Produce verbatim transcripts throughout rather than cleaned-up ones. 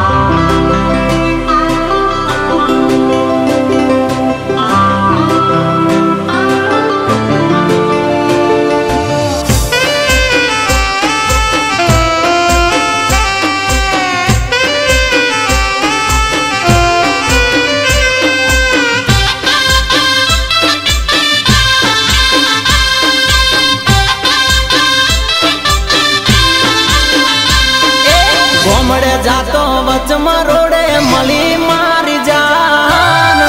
घोमड़े जातो वच मरोड़े मली मारी जान।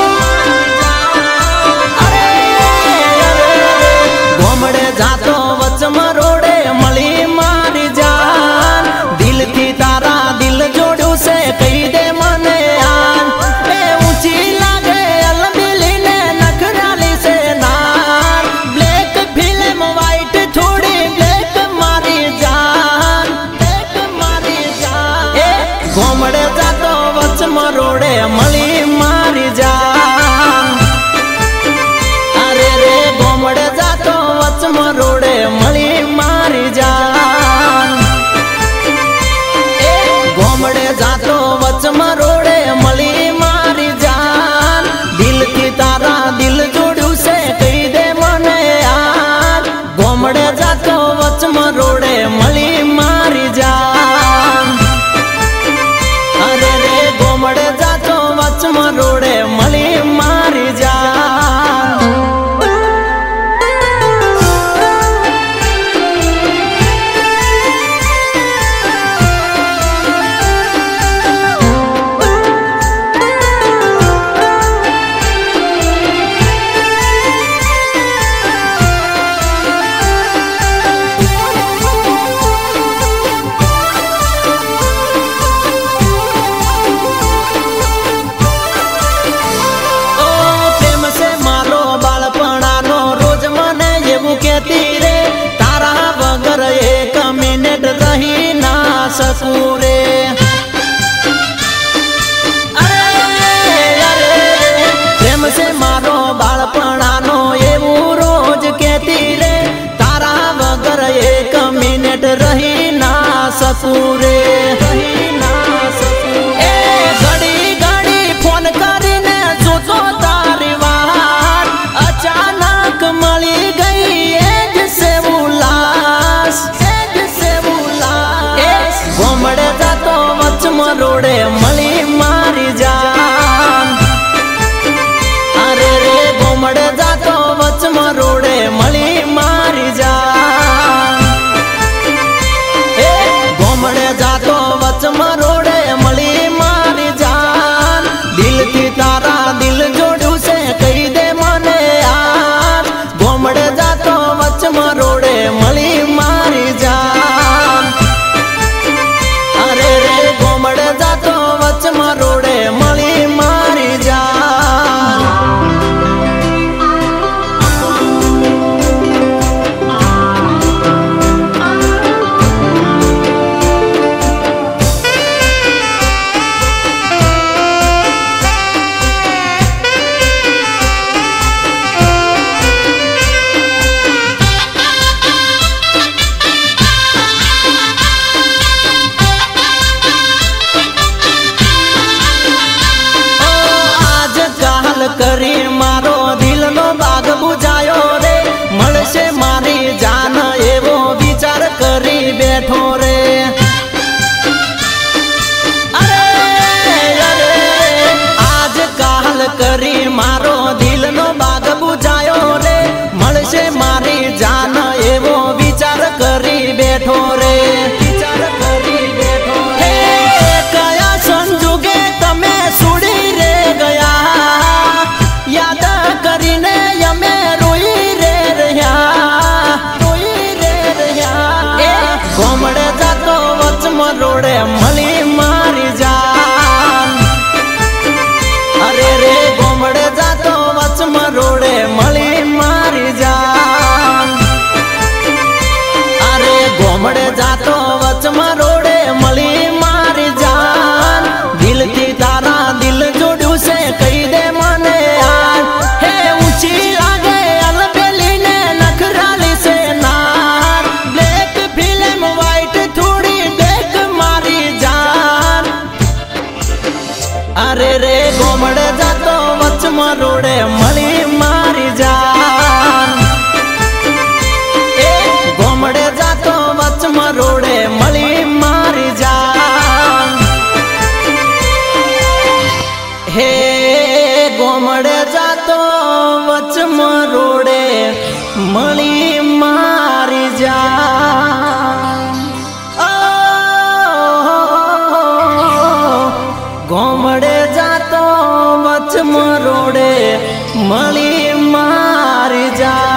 अरे अरे घोमड़े जातो वच मरोड़े मली मारी जान। दिल थी तारा दिल जोड़ू से कही दे मने आन। ए ऊंची लागे अलबिली ने नखराली से नार। ब्लैक फिल्म वाइट थोड़ी ब्लैक मारी जान। घोमड़े जातो वच मरोड़े मली मारी जान। अरे रे घोमड़े जातो वच मरोड़े मली मारी जान। घोमड़े जातो वच मरोड़े मली मारी जान। दिल की तारा दिल जोड़ू से कही दे मने यार। घोमड़े जातो वच मरोड़े मली मारी जान। अरे रे घोमड़े जातो वच मरोड़े मली मारी जान। रे तारा वगर एक मिनट रही ना सकूं रे। अरे अरे प्रेम से मारो बालपणानो एवं रोज कहती रे। तारा वगर एक मिनट रही ना सकूं रे। रही ना सकूं ए घड़ी घड़ी फोन करीने जोतो तारी वार। अचानक मળી गई घोमड़े जातो वच मरोड़े मली मारी जान। अरे रे घोमड़े जातो वच मरोड़े मली मारी जान। ए घोमड़े जातो वच मरोड़े मली मारी जान। दिल थी तारा दिल जोड़ू से कही दे मने यार। घोमड़े जातो वच मरोड़े मली मारी जान। अरे रे घोमड़े जातो वच मरोड़े मली मारी जान। करी मारो दिल नो बाग बुझायो रे। मळशे मारी जान एवो विचार करी बैठो रे। अरे अरे आज काल करी मारो दिल नो बाग बुझायो रे। मळशे मारी जान एवो विचार करी बैठो रे। विचार करी बैठो रे। कया संजोगे तमे सुड़ी रे गया। याद करीने यमे रोई रे रहा। रोई रे रहा। ए घोमड़े जातो वच मरोड़े मली मारी जान। अरे रे घोमड़े जातो वच मरोड़े मली मारी जान। अरे घोमड़े जातो वच मरोड़े मली मारी जान। दिल थी तारा दिल जोड़ू से कही दे मने यार। हे ऊंची लागे अलबेली ने नखराली से नार। ब्लैक फिल्म वाइट थोड़ी ब्लैक मारी जान। गोमड़े जातो वचमा रोडे मली मारी जान ए गोमड़े जातो वचमा रोडे मली मारी जान हे गोमड़े जातो वचमा रोडे मली मारी जान गोमड़े जातो वचमा रोडे मली मारी जा।